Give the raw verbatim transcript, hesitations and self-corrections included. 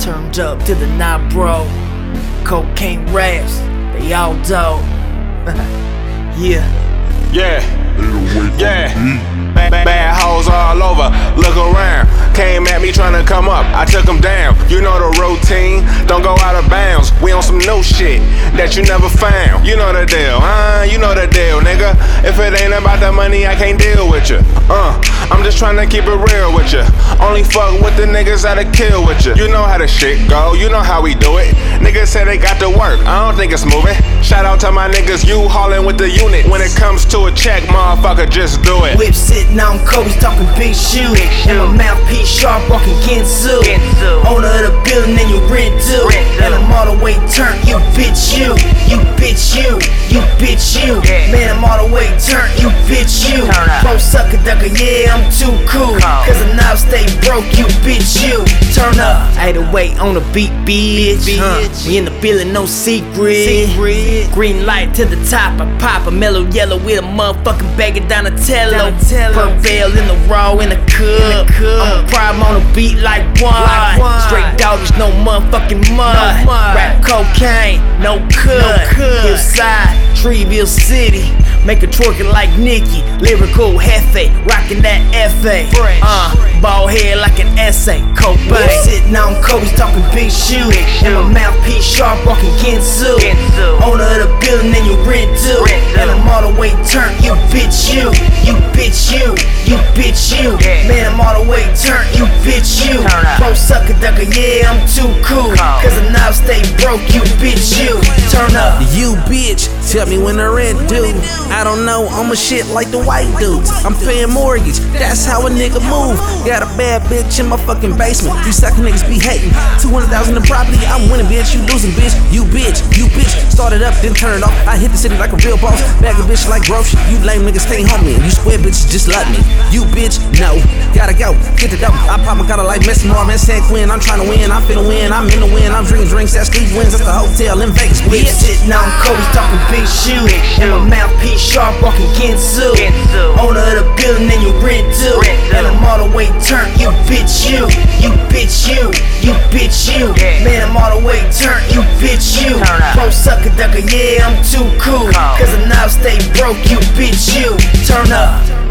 Turned up to the night, bro. Cocaine raps, they all dope. Yeah. Yeah. Yeah. Bad, bad, bad hoes all over, look around. Came at me trying to come up, I took them down. You know the routine, don't go out of bounds. We on some new shit that you never found. You know the deal, huh? You know the deal, nigga. If it ain't about the money, I can't deal with you. Uh, I'm just trying to keep it real with you. Only fuck with the niggas that'll kill with you. You know how the shit go, you know how we do it. Niggas say they got to work, I don't think it's moving. Shout out to my niggas, you haulin' with the unit. When it comes to a check, motherfucker, just do it. Whip sitting on Kobe's talking big shoe. And my mouthpiece sharp walking Ginsu. Owner of the building and you rent too. And I'm all the way turned, you bitch you. You bitch you, you bitch you. Man, I'm all the way turned, you bitch you. Pro sucker ducker, yeah, I'm too cool. Cause I now stay broke, you bitch you. Turn up, eight oh eight on the beat, bitch. Uh, we in the building, no secret. Green light to the top, I pop a mellow yellow with a motherfucking bag of Donatello. Purple in the raw in the cup. I'm a problem on the beat like one. Straight dogs, no motherfucking mud. Rap cocaine, no cut. Hillside, Treeville City. Make a twerking like Nicki. Lyrical Hefe, rockin' that F A. Uh, bald head like an essay. Cobain. Sitting on Kobe's talking big shoe. And my mouthpiece sharp walking Ginsu. Owner of the building and you rent too. And I'm all the way turned, you bitch you. You bitch you, you bitch you. Man, I'm all the way turned, you bitch you. Pro sucker ducker, yeah, I'm too cool. Cause I now stay broke, you bitch you. Turn up. You bitch, tell me when the rent due. I don't know, I'm a shit like the white dudes. I'm paying mortgage, that's how a nigga move. Got a bad bitch in my fucking basement. You sucker niggas be hating. two hundred thousand in property, I'm winning, bitch. You losing, bitch. You bitch, you bitch. Started up, then turned off. I hit the city like a real boss. Bag a bitch like grocery. You lame niggas stay homie. You square bitches just like me. You bitch, no. Gotta go, get the dope. I pop my collar like Messi Marvin, San Quinn. I'm trying to win, I'm finna win. I'm in the win. I'm drinking drinks at Steve Wins. That's the hotel in Vegas, bitch. Sitting on Kobe's talking big shoe. And my mouthpiece sharp walking Ginsu. Owner of the building and you rent too. And I'm all the way turned, you bitch you. You bitch you, you bitch you. Man, I'm all the way turned, you bitch you. Pro sucker ducker, yeah, I'm too cool. Cause I now stay broke, you bitch you. Turn up.